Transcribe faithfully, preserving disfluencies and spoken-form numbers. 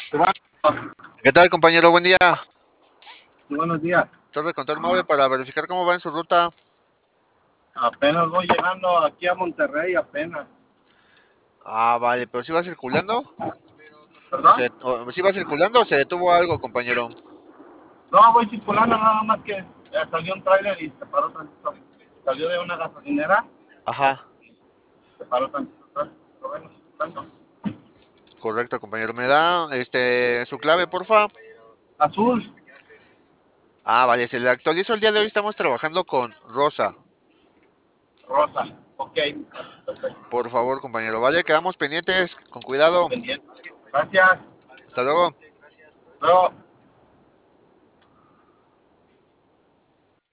Bueno, ¿Qué tal, compañero? Buen día. buenos días. Torre Control Móvil para verificar cómo va en su ruta. Apenas voy llegando aquí a Monterrey, apenas. Ah, vale, pero si va circulando. ¿O ¿Perdón? se, o, ¿sí va circulando o se detuvo algo, compañero? No, voy circulando nada más que eh, salió un tráiler y se paró tantito. Salió de una gasolinera, Ajá, se paró tantito atrás. Pero bueno, circulando. correcto, compañero. ¿Me da este su clave, porfa? Azul, Ah, vale, se le actualizo el día de hoy. Estamos trabajando con Rosa. rosa. Ok, perfecto. Por favor, compañero. Vale, quedamos pendientes. Con cuidado. Pendiente. Gracias. Hasta luego. Luego.